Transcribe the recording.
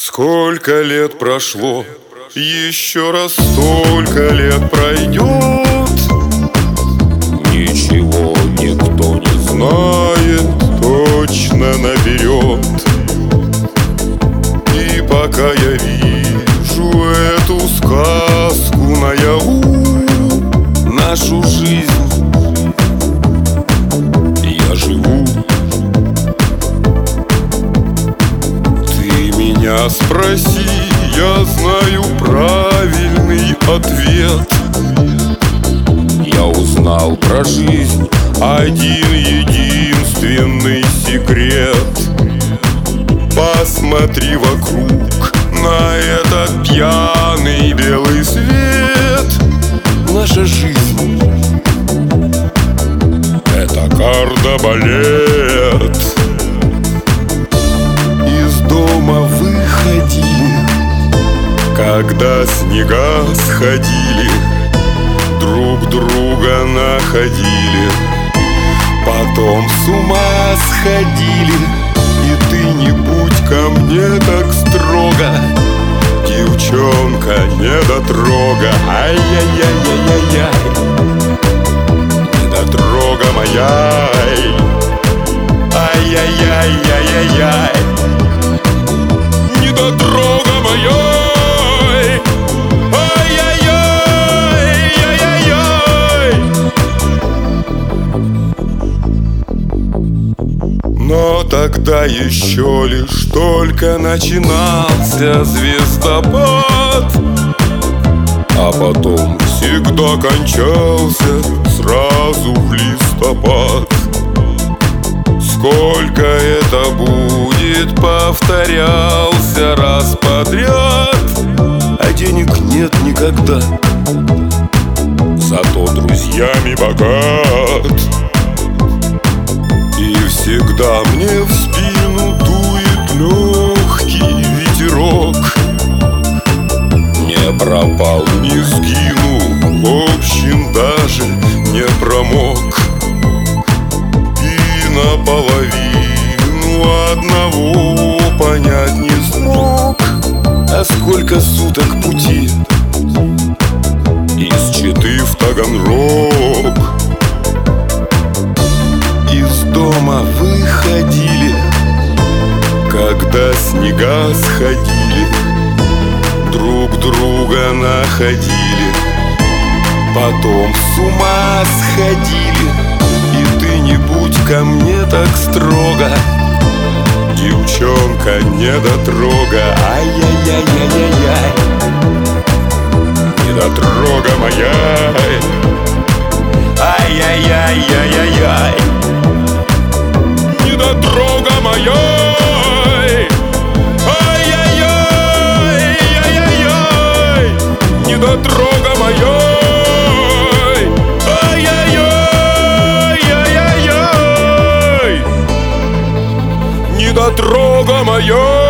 Сколько лет прошло, еще раз столько лет пройдет. Ничего никто не знает точно наперед. И пока я вижу эту сказку наяву, нашу жизнь я живу. Ты меня спроси, я знаю правильный ответ. Я узнал про жизнь один единственный секрет. Посмотри вокруг на этот пьяный белый свет. Наша жизнь — это кардебалет. Из дома выходили, когда снега сходили, друг друга находили, потом с ума сходили. И ты не будь ко мне так строго, девчонка недотрога. Ай-яй-яй-яй-яй-яй, недотрога моя. Ай-яй-яй-яй-яй-яй, недотрога моя. Но тогда еще лишь только начинался звездопад, а потом всегда кончался сразу в листопад. Сколько это будет, повторялся раз подряд, а денег нет никогда, зато друзьями богат. И всегда мне в спину дует легкий ветерок. Не пропал, не сгинул, в общем даже не промок. И наполовину одного понять не смог. А сколько суток пути из Читы в Таганрог. Из дома выходили, когда снега сходили, друг друга находили, потом с ума сходили. И ты не будь ко мне так строго, девчонка недотрога. Ай-яй-яй-яй-яй-яй, недотрога моя. Ай-яй-яй-яй-яй-яй, недотрога моя. Ай-яй-яй-яй-яй-яй, недотрога моя. Ай-яй-яй-яй-яй-яй, недотрога моя.